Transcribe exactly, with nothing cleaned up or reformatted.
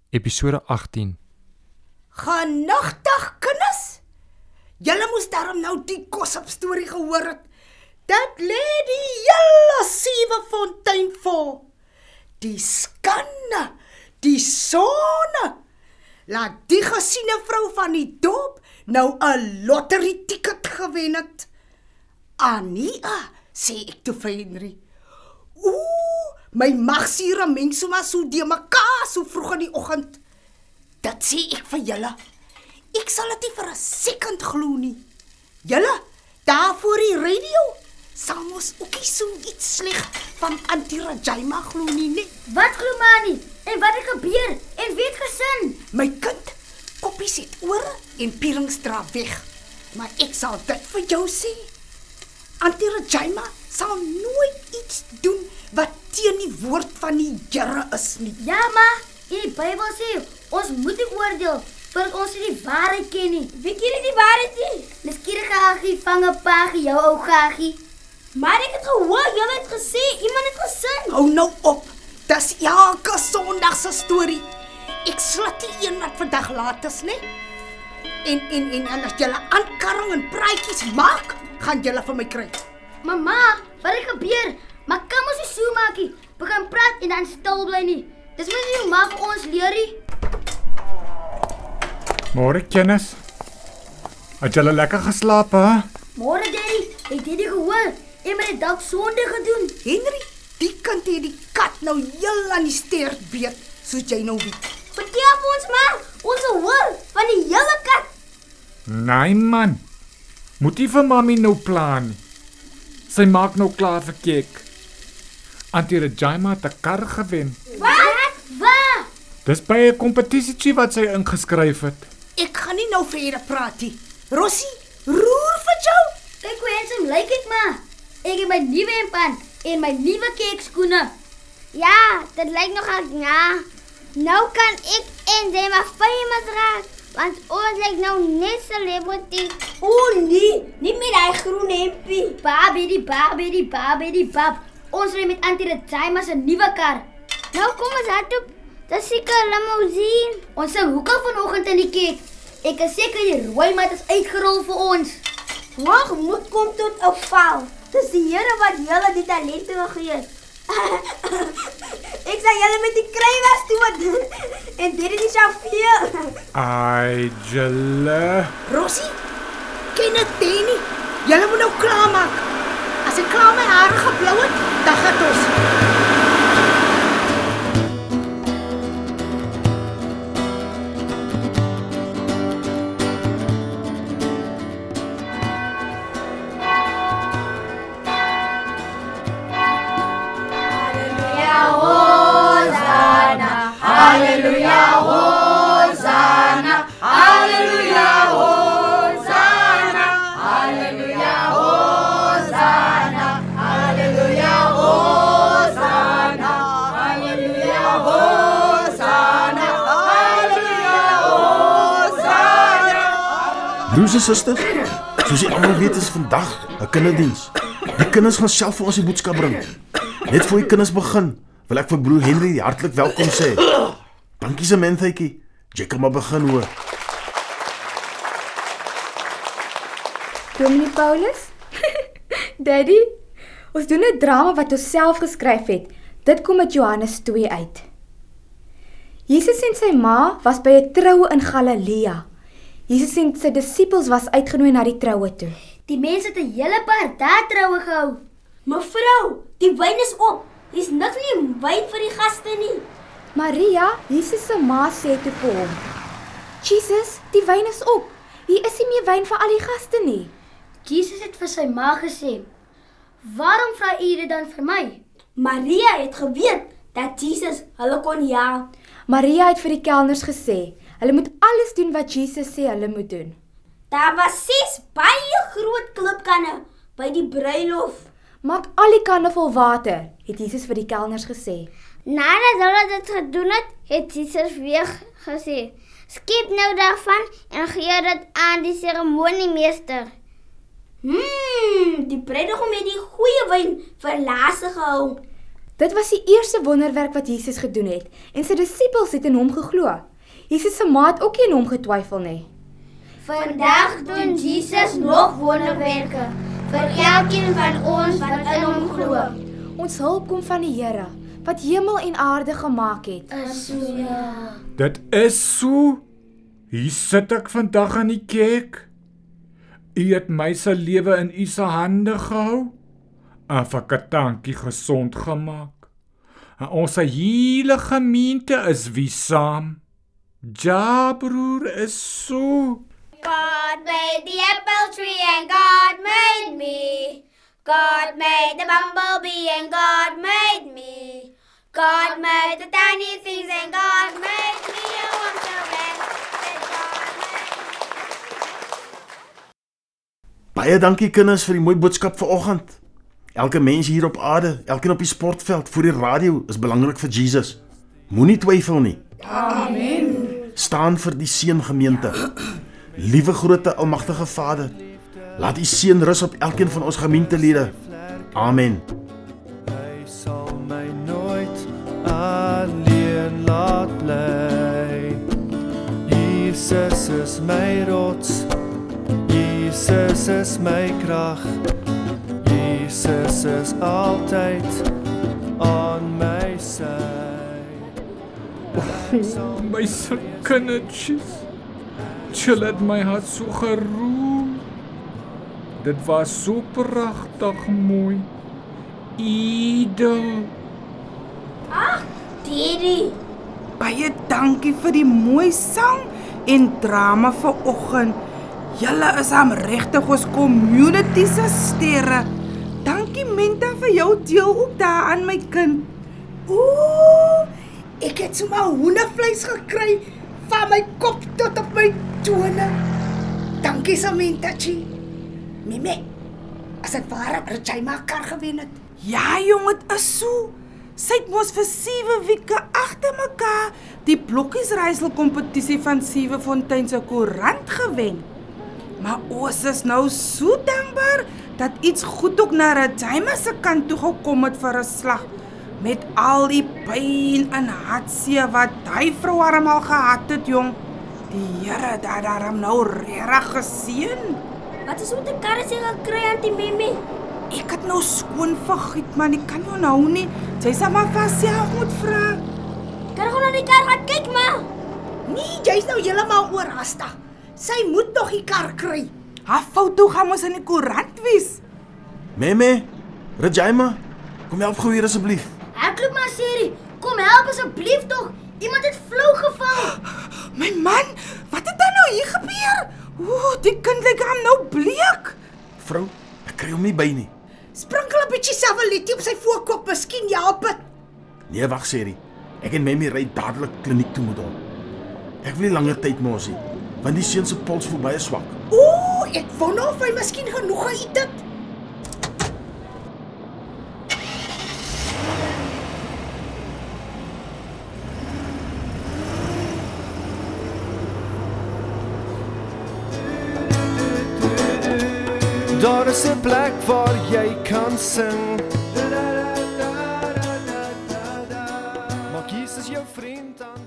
Episode agttien. Genagtig, kinders. Julle moes daarom nou die gossip storie gehoor het. Dat lê die hele sewe fontein vol. Die skande, die sonne. Laat die gesiene vrou van die dorp nou 'n lottery ticket gewen het. Ania, sê ek toe vir Henry. Ooh, my magsiere meng sommer so die mekaar so vroeg in die oggend. Dat sê ek vir julle. Ek sal dit nie vir 'n sekond glo nie. Julle, daar voor die radio, sal mos ook nie so iets sleg van Auntie Rajaima glo nie, nee. Wat glo maar nie? En wat het gebeur? En wie het gesin? My kind, koppies het ore en Pieringstra weg. Maar ek sal dit vir jou sê. Auntie Rajaima sal nooit iets doen wat teen die woord van die Here is nie. Ja, maar in die Bybel sê, ons moet nie oordeel, want ons nie die waarheid ken nie. Wie ken nie die waarheid nie? Nuuskierige Gaggie, vang 'n paagie, jou ou Gaggie. Maar ek het gehoor, jy het gesê, iemand het gesin. Hou nou op, dis elke Sondag se storie. Ek slat die een wat vandag laat is, nee. En, en, en, en as julle aankarring en praatjies maak, gaan julle vir my kry. Mama, wat het gebeur? Maar kan ons nie so maak nie. Begin praat en dan stil bly nie. Dis moet nie jou ma vir ons leer nie. Môre kennis. Het julle lekker geslaap, hè? Môre daddy, ek het dit gehoor. En my het dalk sonde gedoen. Henry, die kind het die kat nou heel aan die stert beet, soos jy nou weet. Vertel vir ons maar, ons hoor van die hele kat. Nee man. Moet nie vir mami nou plan nie. Sy maak nou klaar vir cake. Auntie Rajaima het 'n kar gewen. Wat? Waar? Dis by 'n kompetisietjie wat sy ingeskryf het. Ek gaan nie nou verder praat nie. Rossie, roer vir jou. Kyk hoe handsome lyk ek maar. Ek het my nuwe hempan en my nuwe keekskoene. Ja, dit lyk nogal ja. Nou kan ek en jy maar famous raak, want ons lyk nou net celebrity. O nee, nie met daai groen hempie. Baby die baby die baby die bab. Ons ry met Auntie Rajaima se nuwe kar. Nou kom ons hardop. Dis seker 'n limousine. Ons sing hoekom vanoggend in die kerk. Ek is seker die rooi mat is uitgerol vir ons. Wag, moet kom tot 'n val. Dis die Here wat julle die talente gegee het. Ek sal julle met die kruiwas toe en dit is nie veel. Ai, julle. Rossie, ken dit nie. Julle moet nou klaarmaak. As ek klaar my hare geblou het, dan gaan ons. Broers en susters, soos jy almal weet is vandag 'n kinderdiens. Die kinders gaan self vir ons die boodskap bring. Net voor die kinders begin, wil ek vir broer Henry hartlik welkom sê. Dankie se mentjie. Jy kan maar begin hoor. Dominee Paulus? Daddy, ons doen 'n drama wat ons self geskryf het. Dit kom uit Johannes twee uit. Jesus en sy ma was by 'n troue in Galilea. Jesus en sy disippels was uitgenooi na die troue toe. Die mense het 'n hele paar dae troue gehou. Mevrou, die wyn is op. Dis niks nie wyn vir die gaste nie. Maria, Jesus se ma sê toe vir hom: Jesus, die wyn is op. Hier is nie meer wyn vir al die gaste nie. Jesus het vir sy ma gesê: "Waarom vra u dit dan vir my?" Maria het geweet dat Jesus hulle kon ja. Maria het vir die kelners gesê: "Hulle moet alles doen wat Jesus sê hulle moet doen." Daar was ses baie groot klipkanne by die bruilof. "Maak al die kanne vol water," het Jesus vir die kelners gesê. Nadat hulle dit gedoen het, het Jesus weer gesê: "Skep nou daarvan en gee dit aan die seremoniemeester." Hmm, die bruidegom het die goeie wyn vir laaste gehou. Dit was die eerste wonderwerk wat Jesus gedoen het en sy disippels het in hom geglo. Jesus se ma het ook nie in hom getwyfel nie. Vandag doen Jesus nog wonderwerke vir elkeen van ons wat in hom glo. Ons hulp kom van die Here wat hemel en aarde gemaak het. Is so ja. Dit is so. Hier sit ek vandag aan die kerk. U het my se lewe in u se hande gehou. En vir Katankie gesond gemaak. En ons hele gemeente is wie saam. Ja, broer, is so. God made the apple tree and God made me. God made the bumblebee and God made me. God made the tiny things and God made me. Oh, I'm so glad that God made me. Baie dankie kinders vir die mooi boodskap vanoggend. Elke mens hier op aarde, elkeen op die sportveld, voor die radio is belangrik vir Jesus. Moenie twyfel nie. Amen. Staan vir die seën gemeente. Liewe grootte almagtige Vader, laat die seën rus op elkeen van ons gemeentelede. Amen. Hy sal my nooit alleen laat bly. Jesus is my rots, Jesus is my krag. Jesus is altyd aan my sy. My se kindertjies. Chill het my hart so geroer. Dit was so pragtig mooi. Edel. Daddy, Baie dankie vir die mooi sang en drama vanoggend. Julle is aan regtig ons community se sterre. Dankie Menta vir jou deel ook daar aan my kind. Ooh, ek het sommer hoendervleis gekry van my kop tot op my tone. Dankie Samantha-chi. Mime, as ek waar Regina kar gewen het. Ja jong, het is so. Sy het mos vir sewe weke agter mekaar die blokkiesreisel kompetisie van Siewefontein se koerant gewen. Maar ons is nou so dankbaar dat iets goed ook na Regina se kant toe gekom het vir 'n slag. Met al die pyn en hartseer wat hy vrou almal gehad het, jong. Die Here het daarom nou regtig geseën. Wat is met die karre sy gekry, Auntie Mimi? Ek het nou skoon vergiet, man, ek kan jou nou nie. Sy sal maar vas self moet vra. Kan ek gewoon na die kar gaan kyk, ma? Nee, jy's nou heeltemal oorhaastig. Sy moet nog die kar kry. Haar foto gaan mos in die koerant wees. Meme, Regina, kom help gou hier asseblief. Hardloop maar, Siri. Kom help asseblief tog. Iemand het flou geval. My man, wat het dan nou hier gebeur? Ooh, die kind lyk hom nou bleek. Vrou, ek kry hom nie by nie. Sprinkel 'n bietjie savalitie op sy voorkop, miskien help dit. Nee, wag Seri. Ek en Meme ry dadelik kliniek toe met hom. Ek wil nie langer tyd mors nie, want die seun se puls voel baie swak. Ooh, ek wonder of hy miskien genoeg geëet het. Daar is 'n plek waar jy kan sing. Maak Jesus jou vriend aan